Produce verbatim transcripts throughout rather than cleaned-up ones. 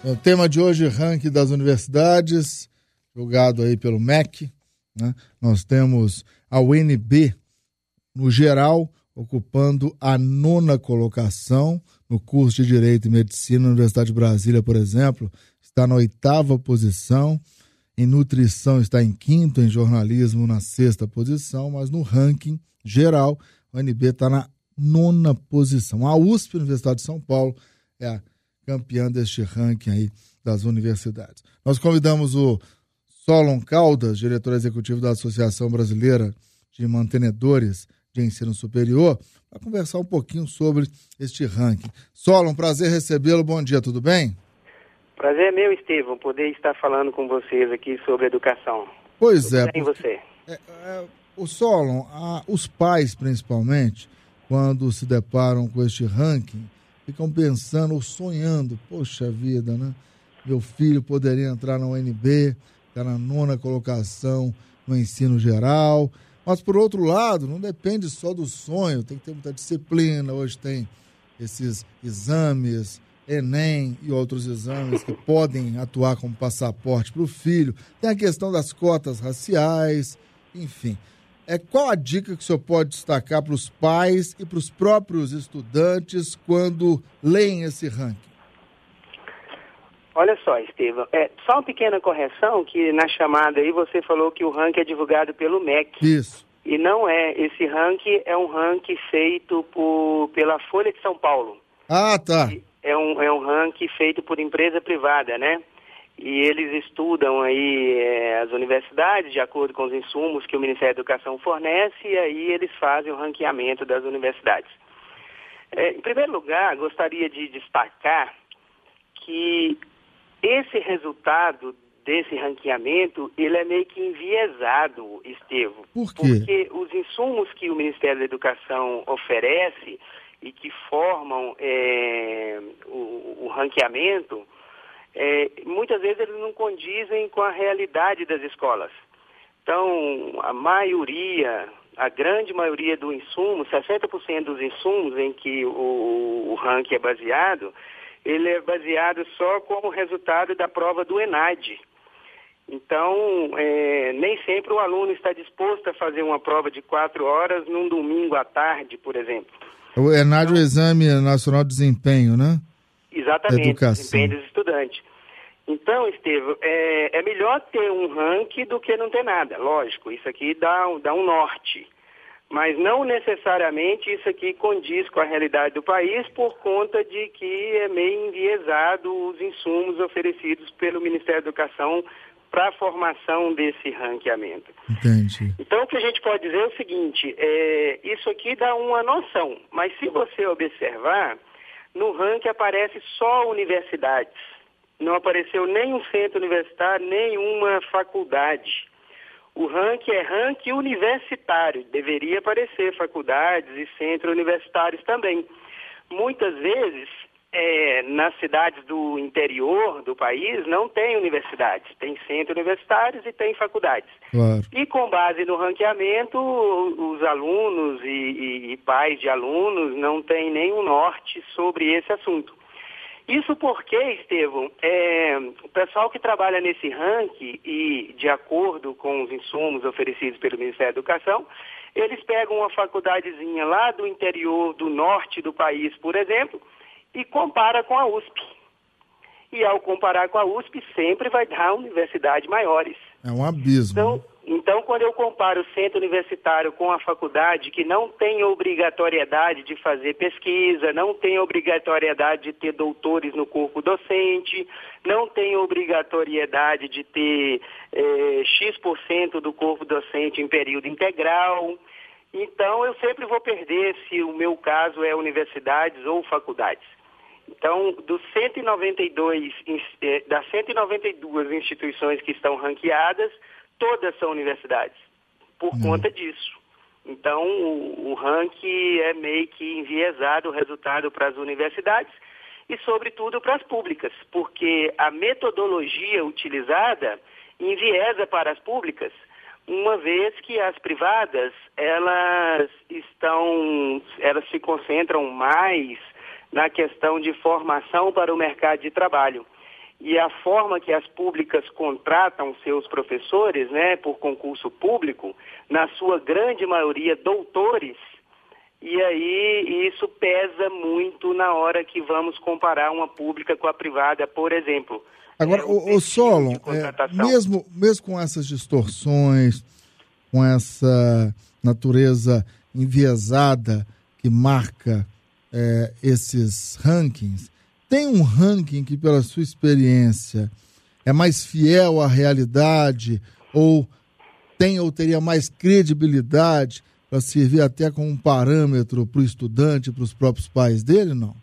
O tema de hoje, ranking das universidades, julgado aí pelo M E C, né? Nós temos a U N B, no geral, ocupando a nona colocação no curso de Direito e Medicina. A Universidade de Brasília, por exemplo, está na oitava posição, em nutrição está em quinto, em jornalismo na sexta posição, mas no ranking geral, a U N B está na nona posição. A U S P, Universidade de São Paulo, é a campeã deste ranking aí das universidades. Nós convidamos o Solon Caldas, diretor executivo da Associação Brasileira de Mantenedores de Ensino Superior, para conversar um pouquinho sobre este ranking. Solon, prazer recebê-lo. Bom dia, tudo bem? Prazer é meu, Estevão, poder estar falando com vocês aqui sobre educação. Pois tudo é. Bem, porque, você? É, é, o Solon, a, os pais, principalmente, quando se deparam com este ranking, ficam pensando ou sonhando, poxa vida, né? Meu filho poderia entrar na U N B, está na nona colocação no ensino geral. Mas, por outro lado, não depende só do sonho, tem que ter muita disciplina. Hoje tem esses exames, Enem e outros exames que podem atuar como passaporte para o filho. Tem a questão das cotas raciais, enfim. É, qual a dica que o senhor pode destacar para os pais e para os próprios estudantes quando leem esse ranking? Olha só, Estevão, é, só uma pequena correção, que na chamada aí você falou que o ranking é divulgado pelo M E C. Isso. E não é, esse ranking é um ranking feito por, pela Folha de São Paulo. Ah, tá. É um, é um ranking feito por empresa privada, né? E eles estudam aí é, as universidades de acordo com os insumos que o Ministério da Educação fornece, e aí eles fazem o ranqueamento das universidades. É, em primeiro lugar, gostaria de destacar que esse resultado desse ranqueamento, ele é meio que enviesado, Estevão. Por quê? Porque os insumos que o Ministério da Educação oferece e que formam é, o, o ranqueamento, É, muitas vezes eles não condizem com a realidade das escolas. Então, a maioria, a grande maioria do insumo, sessenta por cento dos insumos em que o, o ranking é baseado, ele é baseado só como resultado da prova do ENAD. Então, é, nem sempre o aluno está disposto a fazer uma prova de quatro horas num domingo à tarde, por exemplo. O ENAD é então, o Exame Nacional de Desempenho, né? Exatamente, Educação. desempenho dos estudantes. Então, Estevão, é, é melhor ter um ranking do que não ter nada, lógico, isso aqui dá, dá um norte, mas não necessariamente isso aqui condiz com a realidade do país por conta de que é meio enviesado os insumos oferecidos pelo Ministério da Educação para a formação desse ranqueamento. Entendi. Então, o que a gente pode dizer é o seguinte, é, isso aqui dá uma noção, mas se você observar, no ranking aparece só universidades. Não apareceu nenhum centro universitário, nenhuma faculdade. O ranking é ranking universitário. Deveria aparecer faculdades e centros universitários também. Muitas vezes, é, nas cidades do interior do país, não tem universidades. Tem centros universitários e tem faculdades. Claro. E com base no ranqueamento, os alunos e, e, e pais de alunos não têm nenhum norte sobre esse assunto. Isso porque, Estevão, é, o pessoal que trabalha nesse ranking e de acordo com os insumos oferecidos pelo Ministério da Educação, eles pegam uma faculdadezinha lá do interior do norte do país, por exemplo, e compara com a U S P. E ao comparar com a U S P, sempre vai dar universidades maiores. É um abismo. Então, então, quando eu comparo o centro universitário com a faculdade, que não tem obrigatoriedade de fazer pesquisa, não tem obrigatoriedade de ter doutores no corpo docente, não tem obrigatoriedade de ter eh, X por cento do corpo docente em período integral, então eu sempre vou perder se o meu caso é universidades ou faculdades. Então, dos cento e noventa e dois, das cento e noventa e duas instituições que estão ranqueadas, todas são universidades, por hum. conta disso. Então, o, o ranking é meio que enviesado o resultado para as universidades e, sobretudo, para as públicas, porque a metodologia utilizada enviesa para as públicas, uma vez que as privadas, elas estão, elas se concentram mais na questão de formação para o mercado de trabalho. e a forma que as públicas contratam seus professores, né, por concurso público, na sua grande maioria doutores, e aí isso pesa muito na hora que vamos comparar uma pública com a privada, por exemplo. Agora, é, o, o Solon, é, mesmo, mesmo com essas distorções, com essa natureza enviesada que marca é, esses rankings, tem um ranking que, pela sua experiência, é mais fiel à realidade ou tem ou teria mais credibilidade para servir até como um parâmetro para o estudante, para os próprios pais dele, não?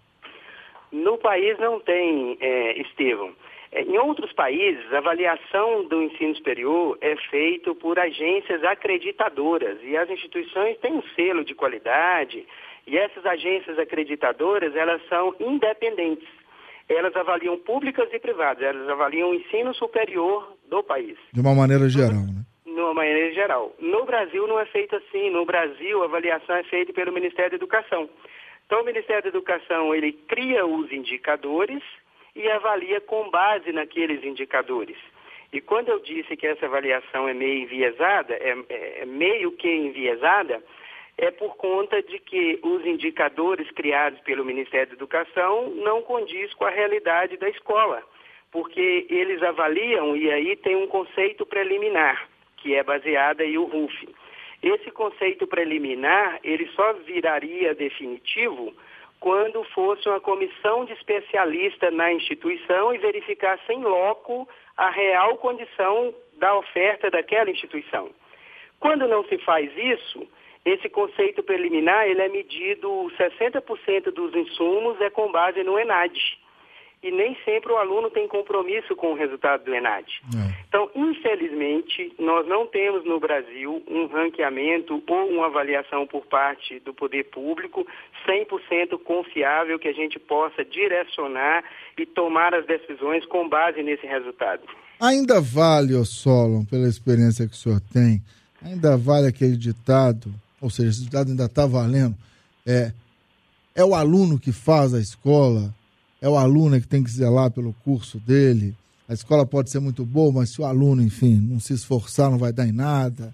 No país não tem, é, Estevão. Em outros países, a avaliação do ensino superior é feita por agências acreditadoras e as instituições têm um selo de qualidade e essas agências acreditadoras, elas são independentes. Elas avaliam públicas e privadas, elas avaliam o ensino superior do país. De uma maneira geral, né? De uma maneira geral. No Brasil não é feito assim. No Brasil, a avaliação é feita pelo Ministério da Educação. Então, o Ministério da Educação, ele cria os indicadores e avalia com base naqueles indicadores. E quando eu disse que essa avaliação é meio enviesada, é, é meio que enviesada, é por conta de que os indicadores criados pelo Ministério da Educação não condiz com a realidade da escola, porque eles avaliam e aí tem um conceito preliminar, que é baseado em o R U F. Esse conceito preliminar, ele só viraria definitivo quando fosse uma comissão de especialistas na instituição e verificasse em loco a real condição da oferta daquela instituição. Quando não se faz isso, esse conceito preliminar, ele é medido, sessenta por cento dos insumos é com base no ENAD. E nem sempre o aluno tem compromisso com o resultado do ENAD. É. Então, infelizmente, nós não temos no Brasil um ranqueamento ou uma avaliação por parte do poder público cem por cento confiável que a gente possa direcionar e tomar as decisões com base nesse resultado. Ainda vale, ô Solon, pela experiência que o senhor tem, ainda vale aquele ditado, ou seja, esse ditado ainda está valendo, é, é o aluno que faz a escola, é o aluno que tem que zelar pelo curso dele. A escola pode ser muito boa, mas se o aluno, enfim, não se esforçar, não vai dar em nada.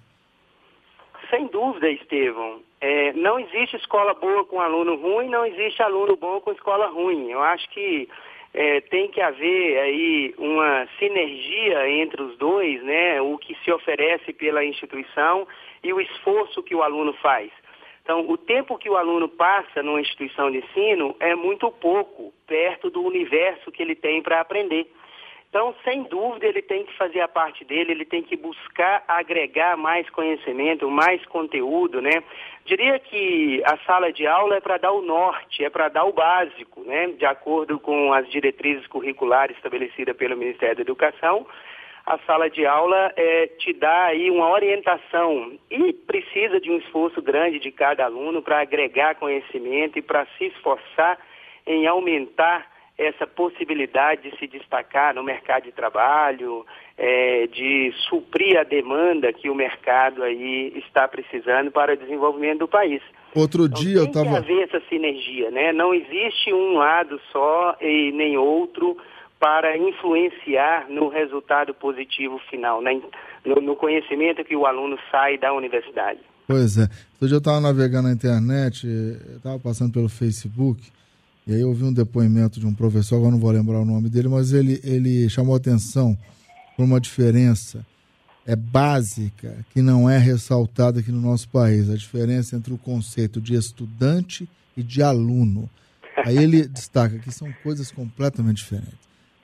Sem dúvida, Estevão. É, não existe escola boa com aluno ruim, não existe aluno bom com escola ruim. Eu acho que é, tem que haver aí uma sinergia entre os dois, né? O que se oferece pela instituição e o esforço que o aluno faz. Então, o tempo que o aluno passa numa instituição de ensino é muito pouco, perto do universo que ele tem para aprender. Então, sem dúvida, ele tem que fazer a parte dele, ele tem que buscar agregar mais conhecimento, mais conteúdo, né? Diria que a sala de aula é para dar o norte, é para dar o básico, né? De acordo com as diretrizes curriculares estabelecidas pelo Ministério da Educação, a sala de aula é, te dá aí uma orientação e precisa de um esforço grande de cada aluno para agregar conhecimento e para se esforçar em aumentar essa possibilidade de se destacar no mercado de trabalho, é, de suprir a demanda que o mercado aí está precisando para o desenvolvimento do país. Outro então, dia eu estava... Tem que haver essa sinergia, né? Não existe um lado só e nem outro para influenciar no resultado positivo final, né? no, no conhecimento que o aluno sai da universidade. Pois é. Outro dia eu estava navegando na internet, estava passando pelo Facebook, e aí eu vi um depoimento de um professor, agora não vou lembrar o nome dele, mas ele, ele chamou atenção por uma diferença é, básica que não é ressaltada aqui no nosso país, a diferença entre o conceito de estudante e de aluno. Aí ele destaca que são coisas completamente diferentes.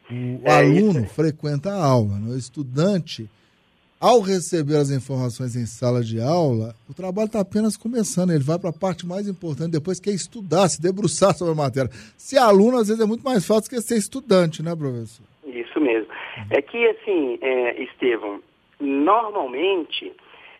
O é aluno isso. frequenta a aula, né? O estudante, ao receber as informações em sala de aula, o trabalho está apenas começando, ele vai para a parte mais importante, depois que é estudar, se debruçar sobre a matéria. Ser aluno, às vezes, é muito mais fácil que ser estudante, né, professor? Isso mesmo. É que, assim, é, Estevão, normalmente,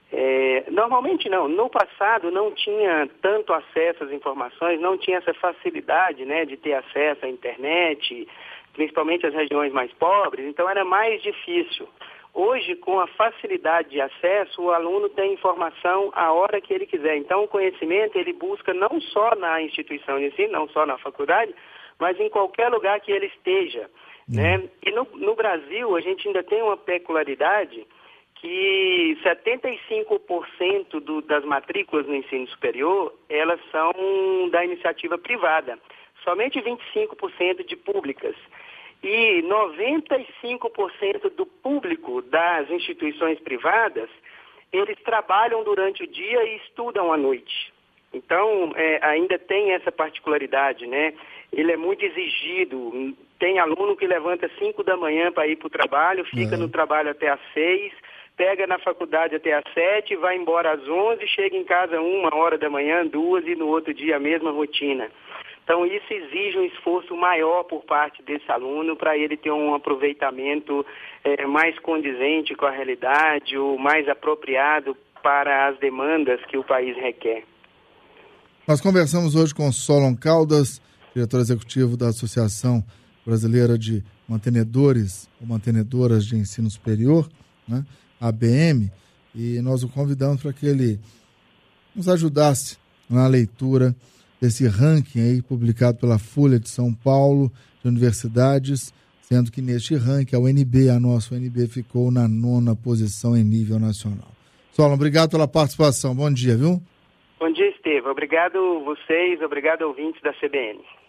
é, normalmente não, no passado não tinha tanto acesso às informações, não tinha essa facilidade, né, de ter acesso à internet, principalmente as regiões mais pobres, então era mais difícil. Hoje, com a facilidade de acesso, o aluno tem informação a hora que ele quiser. Então, o conhecimento ele busca não só na instituição de ensino, não só na faculdade, mas em qualquer lugar que ele esteja. Uhum. Né? E no, no Brasil, a gente ainda tem uma peculiaridade que setenta e cinco por cento do, das matrículas no ensino superior, elas são da iniciativa privada. Somente vinte e cinco por cento de públicas. E noventa e cinco por cento do público das instituições privadas, eles trabalham durante o dia e estudam à noite. Então, é, ainda tem essa particularidade, né? Ele é muito exigido. Tem aluno que levanta cinco da manhã para ir para o trabalho, fica uhum. no trabalho até às seis, pega na faculdade até às sete, vai embora às onze, chega em casa uma hora da manhã, duas, e no outro dia a mesma rotina. Então, isso exige um esforço maior por parte desse aluno para ele ter um aproveitamento é, mais condizente com a realidade, ou mais apropriado para as demandas que o país requer. Nós conversamos hoje com Solon Caldas, diretor executivo da Associação Brasileira de Mantenedores ou Mantenedoras de Ensino Superior, né, A B M, e nós o convidamos para que ele nos ajudasse na leitura desse ranking aí publicado pela Folha de São Paulo de universidades, sendo que neste ranking a U N B, a nossa U N B, ficou na nona posição em nível nacional. Solon, obrigado pela participação. Bom dia, viu? Bom dia, Estevam. Obrigado vocês, obrigado ouvintes da C B N.